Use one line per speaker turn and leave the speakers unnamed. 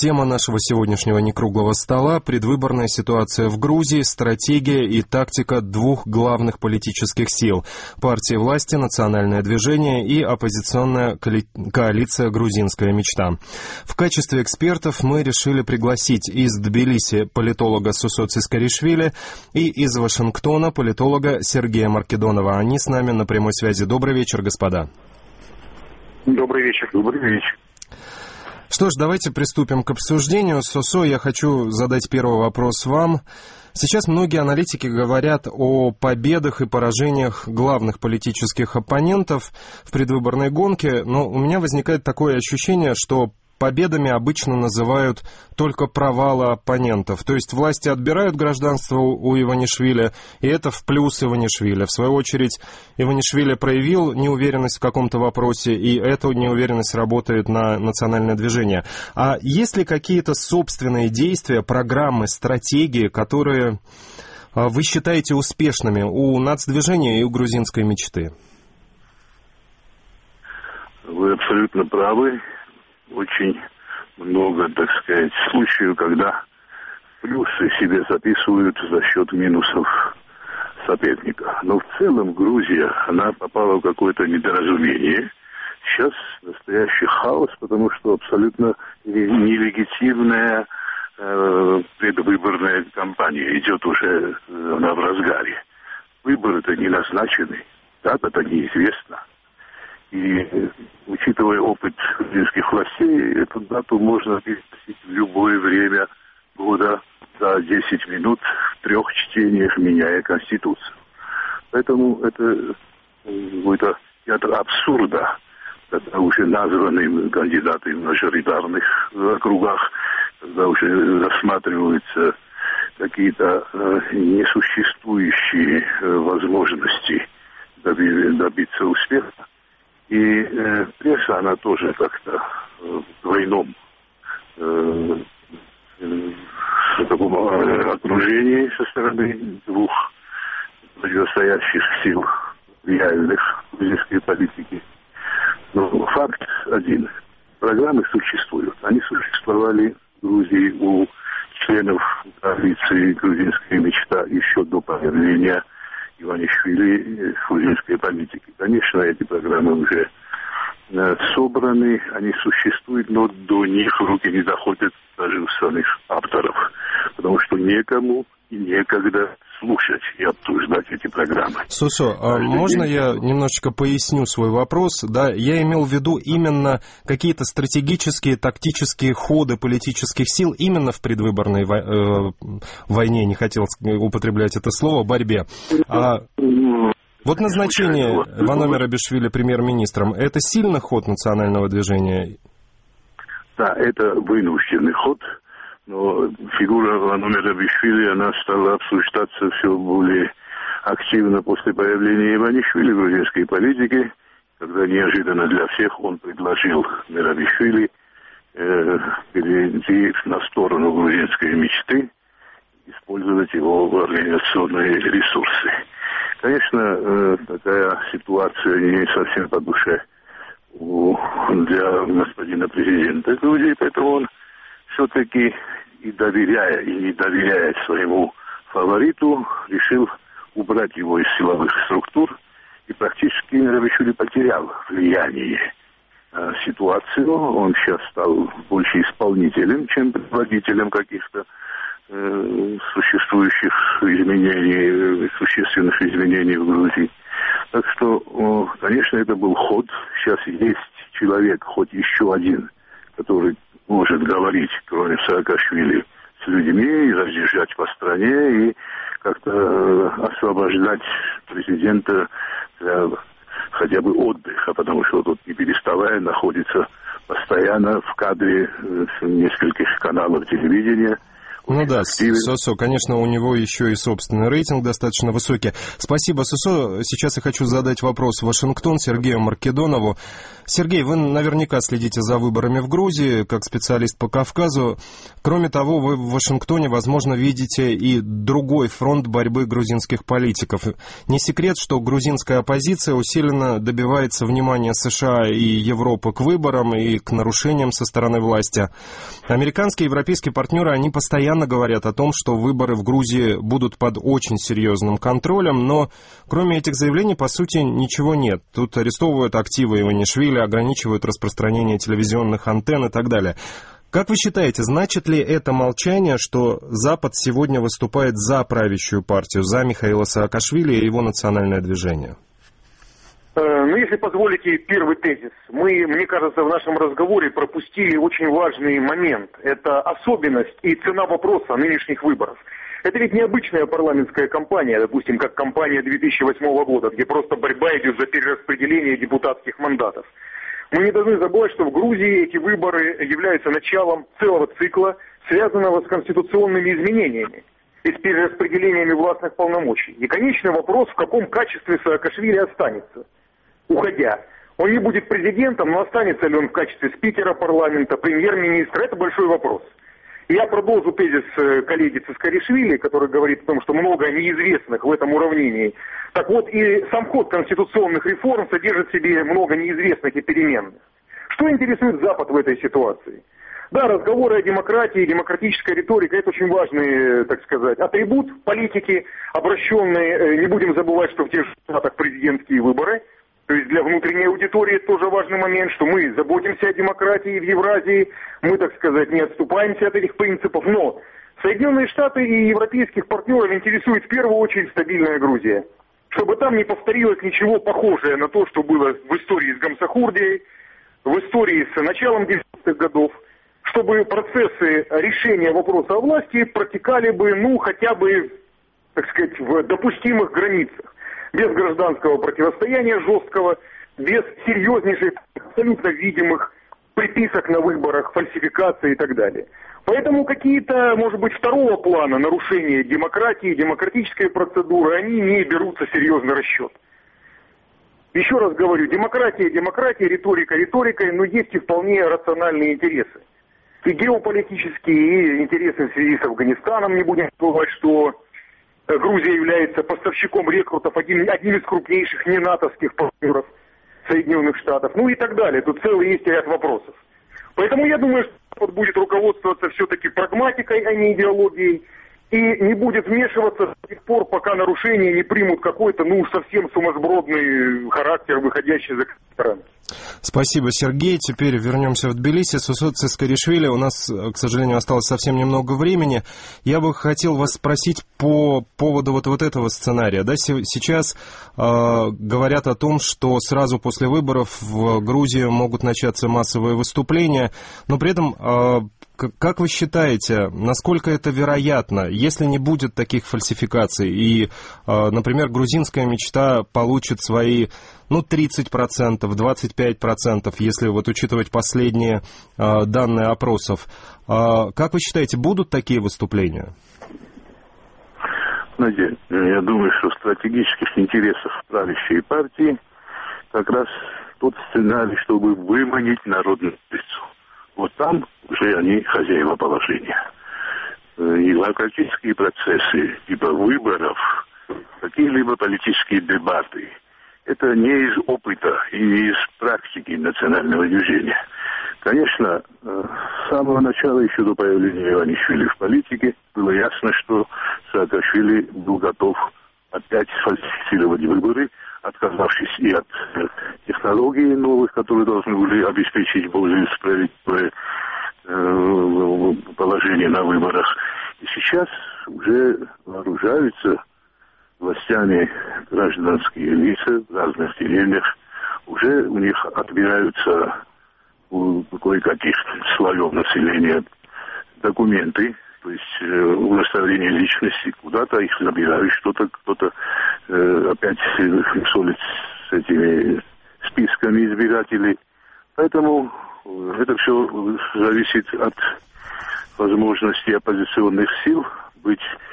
Тема нашего сегодняшнего некруглого стола – предвыборная ситуация в Грузии, стратегия и тактика двух главных политических сил – партии власти, национальное движение и оппозиционная коалиция «Грузинская мечта». В качестве экспертов мы решили пригласить из Тбилиси политолога Сусо Цискаришвили и из Вашингтона политолога Сергея Маркедонова. Они с нами на прямой связи. Добрый вечер, господа.
Добрый вечер. Добрый вечер.
Что ж, давайте приступим к обсуждению. Сусо, я хочу задать первый вопрос вам. Сейчас многие аналитики говорят о победах и поражениях главных политических оппонентов в предвыборной гонке, но у меня возникает такое ощущение, что победами обычно называют только провалы оппонентов. То есть власти отбирают гражданство у Иванишвили, и это в плюс Иванишвили. В свою очередь, Иванишвили проявил неуверенность в каком-то вопросе, и эта неуверенность работает на национальное движение. А есть ли какие-то собственные действия, программы, стратегии, которые вы считаете успешными у нацдвижения и у грузинской мечты?
Вы абсолютно правы. Очень много, так сказать, случаев, когда плюсы себе записывают за счет минусов соперника. Но в целом Грузия, она попала в какое-то недоразумение. Сейчас настоящий хаос, потому что абсолютно нелегитимная предвыборная кампания идет уже, она в разгаре. Выборы-то не назначены, дата-то неизвестна. И, учитывая опыт грузинских властей, эту дату можно переносить в любое время года за 10 минут в 3 чтениях, меняя Конституцию. Поэтому это какой-то театр абсурда, когда уже названы кандидаты в мажоритарных округах, когда уже рассматриваются какие-то несуществующие возможности добиться успеха. И пресса, она тоже как-то в двойном таком окружении со стороны двух противостоящих сил реальных грузинской политики. Но факт один. Программы существуют. Они существовали в Грузии у членов коалиции «Грузинская мечта» еще до появления Иванишвили в грузинской политике. Конечно, эти программы уже собраны, они существуют, но до них руки не доходят даже у самих авторов, потому что некому и некогда слушать и обсуждать эти программы.
Сусо, можно я немножечко поясню свой вопрос? Да, я имел в виду именно какие-то стратегические, тактические ходы политических сил именно в предвыборной войне, не хотел употреблять это слово, борьбе. Вот назначение Вано Мерабишвили премьер-министром, это сильный ход национального движения?
Да, это вынужденный ход. Но фигура Вано Мерабишвили, она стала обсуждаться все более активно после появления Иванишвили в грузинской политике, когда неожиданно для всех он предложил Мерабишвили перейти на сторону грузинской мечты, использовать его в организационные ресурсы. Конечно, такая ситуация не совсем по душе для господина президента Грузии, поэтому он все-таки и доверяя, и не доверяя своему фавориту, решил убрать его из силовых структур, и практически Мерабишвили потерял влияние на ситуацию. Он сейчас стал больше исполнителем, чем предводителем каких-то существующих изменений, существенных изменений в Грузии. Так что, конечно, это был ход. Сейчас есть человек, хоть еще один, который может говорить, кроме Саакашвили, с людьми и разъезжать по стране и как-то освобождать президента для хотя бы отдыха, потому что тут не переставая находится постоянно в кадре нескольких каналов телевидения.
Ну да, Сосо, конечно, у него еще и собственный рейтинг достаточно высокий. Спасибо, Сосо. Сейчас я хочу задать вопрос в Вашингтон Сергею Маркедонову. Сергей, вы наверняка следите за выборами в Грузии, как специалист по Кавказу. Кроме того, вы в Вашингтоне, возможно, видите и другой фронт борьбы грузинских политиков. Не секрет, что грузинская оппозиция усиленно добивается внимания США и Европы к выборам и к нарушениям со стороны власти. Американские и европейские партнеры, они постоянно говорят о том, что выборы в Грузии будут под очень серьезным контролем, но кроме этих заявлений, по сути, ничего нет. Тут арестовывают активы Иванишвили, ограничивают распространение телевизионных антенн и так далее. Как вы считаете, значит ли это молчание, что Запад сегодня выступает за правящую партию, за Михаила Саакашвили и его национальное движение?
Ну, если позволите, первый тезис. Мы, мне кажется, в нашем разговоре пропустили очень важный момент. Это особенность и цена вопроса нынешних выборов. Это ведь необычная парламентская кампания, допустим, как кампания 2008 года, где просто борьба идет за перераспределение депутатских мандатов. Мы не должны забывать, что в Грузии эти выборы являются началом целого цикла, связанного с конституционными изменениями и с перераспределениями властных полномочий. И конечный вопрос, в каком качестве Саакашвили останется, уходя. Он не будет президентом, но останется ли он в качестве спикера парламента, премьер-министра, это большой вопрос. И я продолжу тезис коллеги Цискаришвили, который говорит о том, что много неизвестных в этом уравнении. Так вот, и сам ход конституционных реформ содержит в себе много неизвестных и переменных. Что интересует Запад в этой ситуации? Да, разговоры о демократии, демократическая риторика – это очень важный, так сказать, атрибут политики, обращенный, не будем забывать, что в тех же штатах президентские выборы. То есть для внутренней аудитории это тоже важный момент, что мы заботимся о демократии в Евразии, мы, так сказать, не отступаемся от этих принципов. Но Соединенные Штаты и европейских партнеров интересует в первую очередь стабильная Грузия. Чтобы там не повторилось ничего похожее на то, что было в истории с Гамсахурдией, в истории с началом 90-х годов, чтобы процессы решения вопроса о власти протекали бы, ну, хотя бы, так сказать, в допустимых границах. Без гражданского противостояния жесткого, без серьезнейших, абсолютно видимых приписок на выборах, фальсификаций и так далее. Поэтому какие-то, может быть, второго плана нарушения демократии, демократической процедуры, они не берутся в серьезный расчет. Еще раз говорю, демократия, риторика риторикой, но есть и вполне рациональные интересы. И геополитические, и интересы в связи с Афганистаном, не будем забывать, что Грузия является поставщиком рекрутов, одним из крупнейших ненатовских партнеров Соединенных Штатов, ну и так далее. Тут целый есть ряд вопросов. Поэтому я думаю, что Запад будет руководствоваться все-таки прагматикой, а не идеологией, и не будет вмешиваться до тех пор, пока нарушения не примут какой-то, ну уж совсем сумасбродный характер, выходящий за рамки.
Спасибо, Сергей. Теперь вернемся в Тбилиси. Сосо Цискаришвили. У нас, к сожалению, осталось совсем немного времени. Я бы хотел вас спросить по поводу вот этого сценария. Да, сейчас говорят о том, что сразу после выборов в Грузии могут начаться массовые выступления, но при этом... Как вы считаете, насколько это вероятно, если не будет таких фальсификаций, и, например, грузинская мечта получит свои, 30%, 25%, если вот учитывать последние данные опросов. Как вы считаете, будут такие выступления?
Знаете, я думаю, что в стратегических интересах правящей партии как раз тот сценарий, чтобы выманить народную массу. Вот там уже они хозяева положения. И демократические процессы, типа выборов, какие-либо политические дебаты, это не из опыта и из практики национального движения. Конечно, с самого начала, еще до появления Иванишвили в политике, было ясно, что Саакашвили был готов опять фальсифицировать выборы, отказавшись и от технологий новых, которые должны были обеспечить более справедливое положение на выборах. И сейчас уже вооружаются властями гражданские лица в разных деревнях. Уже у них отбираются у кое-каких слоев населения документы, то есть удостоверение личности, куда-то их забирают, кто-то опять солит с этими списками избирателей. Поэтому это все зависит от возможности оппозиционных сил быть